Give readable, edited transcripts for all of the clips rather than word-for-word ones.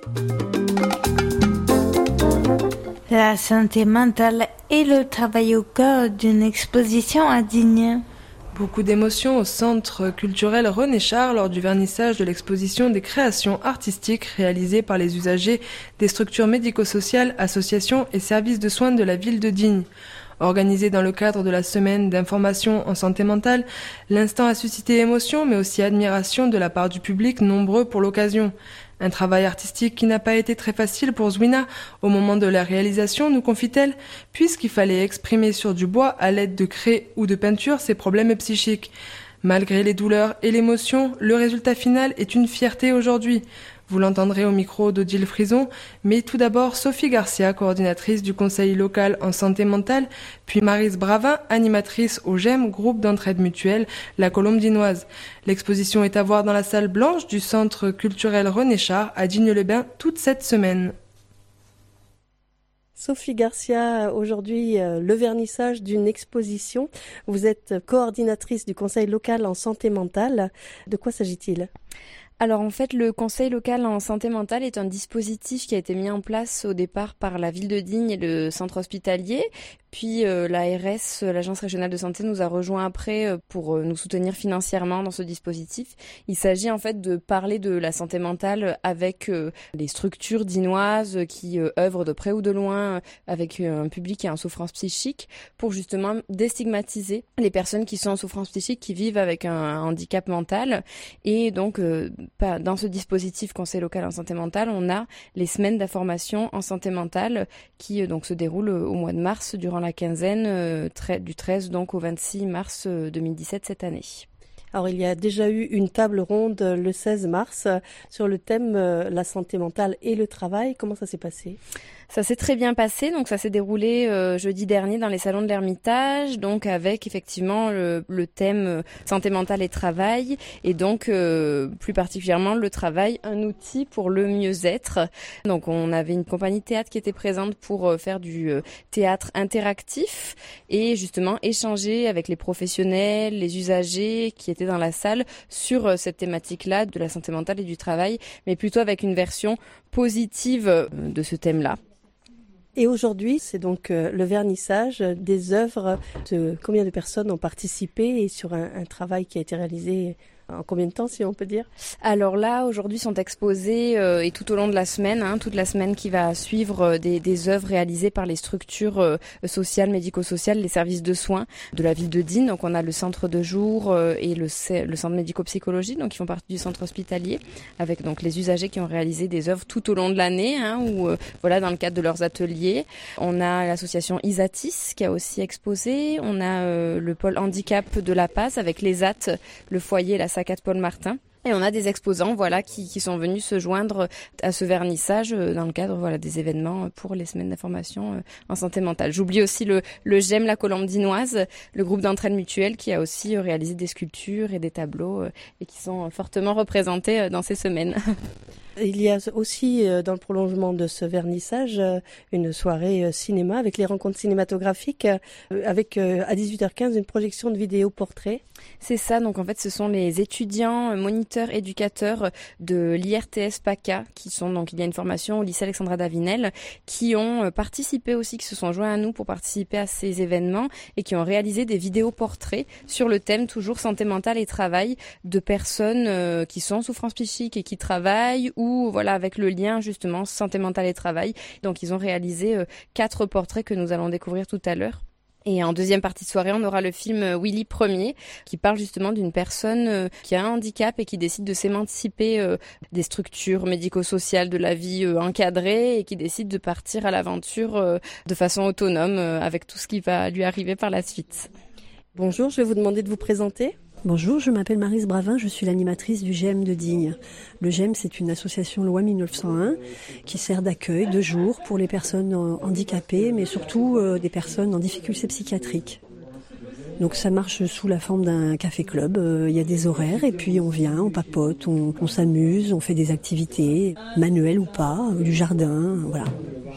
La santé mentale et le travail au cœur d'une exposition à Digne. Beaucoup d'émotions au Centre culturel René Char lors du vernissage de l'exposition des créations artistiques réalisées par les usagers des structures médico-sociales, associations et services de soins de la ville de Digne. Organisé dans le cadre de la semaine d'information en santé mentale, l'instant a suscité émotion mais aussi admiration de la part du public nombreux pour l'occasion. Un travail artistique qui n'a pas été très facile pour Zwina au moment de la réalisation, nous confie-t-elle, puisqu'il fallait exprimer sur du bois à l'aide de craie ou de peinture ses problèmes psychiques. Malgré les douleurs et l'émotion, le résultat final est une fierté aujourd'hui. Vous l'entendrez au micro d'Odile Frison, mais tout d'abord Sophie Garcia, coordinatrice du conseil local en santé mentale, puis Maryse Bravin, animatrice au GEM, groupe d'entraide mutuelle, la Colombe dinoise. L'exposition est à voir dans la salle blanche du centre culturel René Char à Digne-les-Bains toute cette semaine. Sophie Garcia, aujourd'hui le vernissage d'une exposition. Vous êtes coordinatrice du conseil local en santé mentale. De quoi s'agit-il ? Alors en fait, le conseil local en santé mentale est un dispositif qui a été mis en place au départ par la ville de Digne et le centre hospitalier. Puis l'ARS, l'Agence régionale de santé, nous a rejoint après pour nous soutenir financièrement dans ce dispositif. Il s'agit en fait de parler de la santé mentale avec les structures dinoises qui œuvrent de près ou de loin avec un public qui est en souffrance psychique pour justement déstigmatiser les personnes qui sont en souffrance psychique, qui vivent avec un handicap mental. Et donc, dans ce dispositif conseil local en santé mentale, on a les semaines d'information en santé mentale qui donc se déroulent au mois de mars durant la quinzaine du 13 donc au 26 mars 2017 cette année. Alors il y a déjà eu une table ronde le 16 mars sur le thème la santé mentale et le travail. Comment ça s'est passé ? Ça s'est très bien passé, donc ça s'est déroulé jeudi dernier dans les salons de l'Ermitage, donc avec effectivement le thème santé mentale et travail, et donc plus particulièrement le travail, un outil pour le mieux-être. Donc on avait une compagnie de théâtre qui était présente pour faire du théâtre interactif et justement échanger avec les professionnels, les usagers qui étaient dans la salle sur cette thématique-là de la santé mentale et du travail, mais plutôt avec une version positive de ce thème-là. Et aujourd'hui, c'est donc le vernissage des œuvres de combien de personnes ont participé et sur un travail qui a été réalisé en combien de temps, si on peut dire ? Alors là, aujourd'hui, sont exposées et tout au long de la semaine, toute la semaine qui va suivre des œuvres réalisées par les structures sociales, médico-sociales, les services de soins de la ville de Digne. Donc on a le centre de jour et le centre médico-psychologie, donc qui font partie du centre hospitalier, avec donc les usagers qui ont réalisé des œuvres tout au long de l'année, ou voilà dans le cadre de leurs ateliers. On a l'association Isatis qui a aussi exposé. On a le pôle handicap de La Paz avec les AT, le foyer, la SACAT Paul Martin. Et on a des exposants qui sont venus se joindre à ce vernissage dans le cadre des événements pour les semaines d'information en santé mentale. J'oublie aussi le GEM, la Colombe dinoise, le groupe d'entraide mutuelle qui a aussi réalisé des sculptures et des tableaux et qui sont fortement représentés dans ces semaines. Il y a aussi, dans le prolongement de ce vernissage, une soirée cinéma avec les rencontres cinématographiques, avec à 18h15 une projection de vidéos portraits. C'est ça, donc en fait ce sont les étudiants, moniteurs, éducateurs de l'IRTS PACA, qui sont donc, il y a une formation au lycée Alexandra Davinel, qui ont participé aussi, qui se sont joints à nous pour participer à ces événements et qui ont réalisé des vidéos portraits sur le thème toujours santé mentale et travail de personnes qui sont en souffrance psychique et qui travaillent ou avec le lien justement santé mentale et travail. Donc ils ont réalisé 4 portraits que nous allons découvrir tout à l'heure. Et en deuxième partie de soirée, on aura le film Willy Premier, qui parle justement d'une personne qui a un handicap et qui décide de s'émanciper des structures médico-sociales de la vie encadrée et qui décide de partir à l'aventure de façon autonome avec tout ce qui va lui arriver par la suite. Bonjour, je vais vous demander de vous présenter. Bonjour, je m'appelle Maryse Bravin, je suis l'animatrice du GEM de Digne. Le GEM, c'est une association loi 1901 qui sert d'accueil de jour pour les personnes handicapées, mais surtout des personnes en difficulté psychiatrique. Donc ça marche sous la forme d'un café-club, il y a des horaires et puis on vient, on papote, on s'amuse, on fait des activités, manuelles ou pas, du jardin, voilà.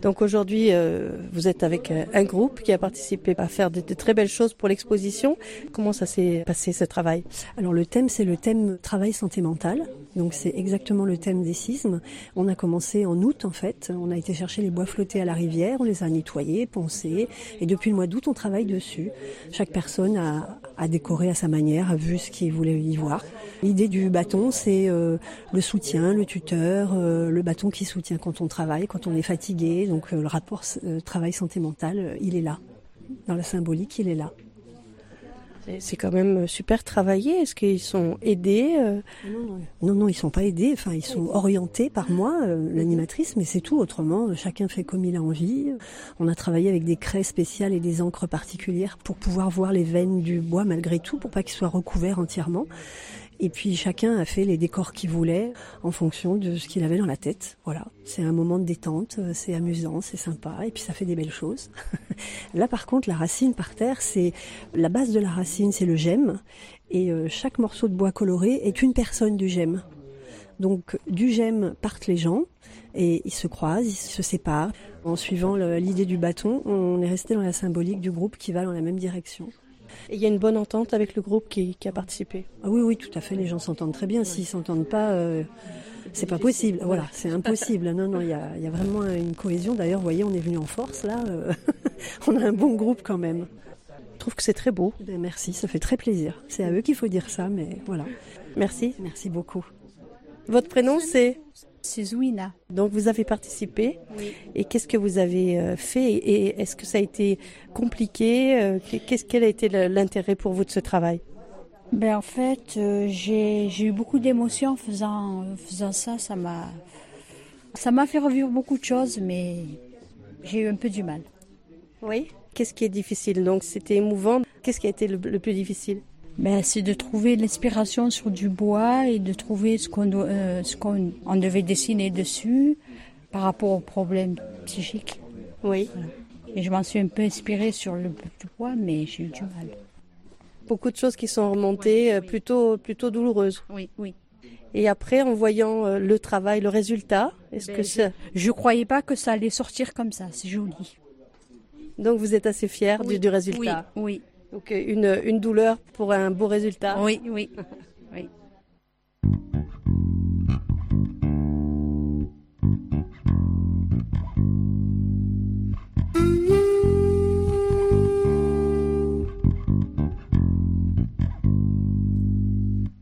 Donc aujourd'hui, vous êtes avec un groupe qui a participé à faire de très belles choses pour l'exposition. Comment ça s'est passé ce travail? Alors le thème, c'est le thème travail santé mentale. Donc c'est exactement le thème des sismes. On a commencé en août en fait. On a été chercher les bois flottés à la rivière, on les a nettoyés, poncés. Et depuis le mois d'août, on travaille dessus. Chaque personne a décoré à sa manière, a vu ce qu'il voulait y voir. L'idée du bâton, c'est le soutien, le tuteur, le bâton qui soutient quand on travaille, quand on est fatigué. Donc le rapport travail santé mentale, il est là. Dans la symbolique, il est là. C'est quand même super travaillé. Est-ce qu'ils sont aidés? Non, ils sont pas aidés. Enfin, ils sont orientés par moi, l'animatrice, mais c'est tout. Autrement, chacun fait comme il a envie. On a travaillé avec des craies spéciales et des encres particulières pour pouvoir voir les veines du bois malgré tout, pour pas qu'il soit recouvert entièrement. Et puis chacun a fait les décors qu'il voulait en fonction de ce qu'il avait dans la tête. Voilà, c'est un moment de détente, c'est amusant, c'est sympa et puis ça fait des belles choses. Là par contre, la racine par terre, c'est la base de la racine, c'est le gemme et chaque morceau de bois coloré est une personne du gemme. Donc du gemme partent les gens et ils se croisent, ils se séparent. En suivant l'idée du bâton, on est resté dans la symbolique du groupe qui va dans la même direction. Et il y a une bonne entente avec le groupe qui a participé? Ah oui, tout à fait, les gens s'entendent très bien. S'ils s'entendent pas, c'est pas possible. Voilà, c'est impossible. Non, il y a vraiment une cohésion. D'ailleurs, vous voyez, on est venu en force, là. On a un bon groupe quand même. Je trouve que c'est très beau. Ben, merci, ça fait très plaisir. C'est à eux qu'il faut dire ça, mais voilà. Merci. Merci beaucoup. Votre prénom, c'est Zouina. Donc vous avez participé. Oui. Et qu'est-ce que vous avez fait? Et est-ce que ça a été compliqué? Quel a été l'intérêt pour vous de ce travail? En fait, j'ai eu beaucoup d'émotions en faisant ça. Ça m'a fait revivre beaucoup de choses, mais j'ai eu un peu du mal. Oui. Qu'est-ce qui est difficile? Donc c'était émouvant. Qu'est-ce qui a été le plus difficile? C'est de trouver l'inspiration sur du bois et de trouver ce qu'on devait dessiner dessus par rapport aux problèmes psychiques. Oui. Voilà. Et je m'en suis un peu inspirée sur le bois, mais j'ai eu du mal. Beaucoup de choses qui sont remontées, plutôt douloureuses. Oui. Et après, en voyant le travail, le résultat, Je croyais pas que ça allait sortir comme ça. C'est joli. Donc vous êtes assez fière du résultat? Oui. Donc une douleur pour un beau résultat? Oui.